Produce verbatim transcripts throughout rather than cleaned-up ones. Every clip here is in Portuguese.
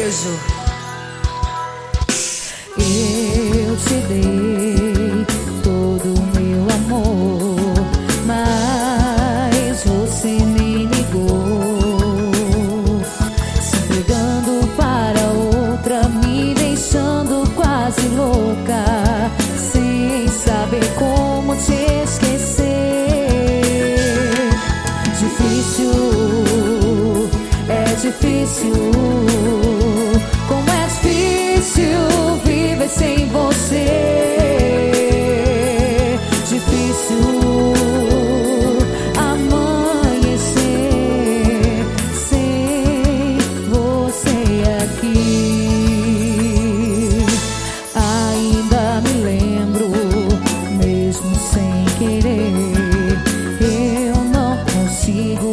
beijo. Eu te dei todo o meu amor, mas você me negou, se entregando para outra, me deixando quase louca, sem saber como te esquecer. Difícil, é difícil, como é difícil viver sem você. Difícil amanhecer sem você aqui. Ainda me lembro, mesmo sem querer, eu não consigo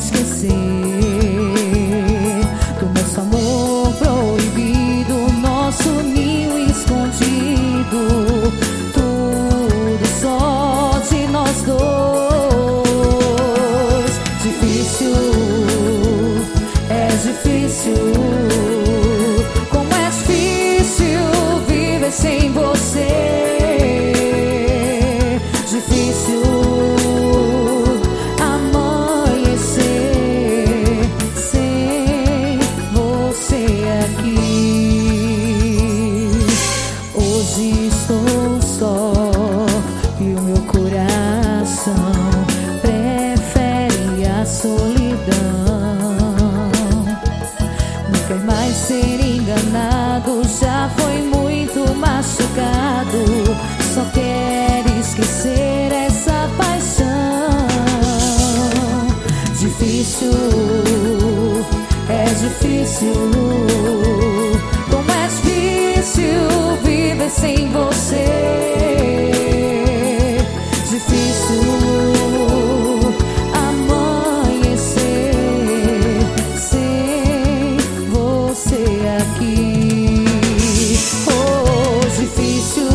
esquecer do nosso amor proibido, nosso ninho escondido, tudo só de nós dois. Difícil, é difícil, como é difícil viver sem você. Difícil amanhecer sem você aqui. Hoje estou só e o meu coração prefere a solidão. Não quer mais ser enganado, já foi muito machucado, só quer esquecer essa paixão. Difícil, é difícil, como é difícil viver sem você. Difícil amanhecer sem você aqui. Oh, difícil,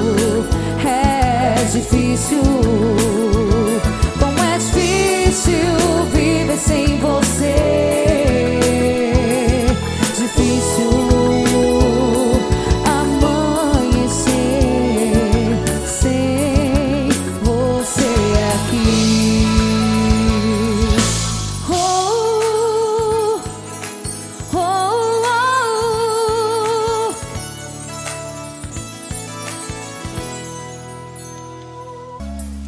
é difícil, como é difícil viver sem você. Difícil amanhecer sem você aqui. Oh, oh, oh, oh.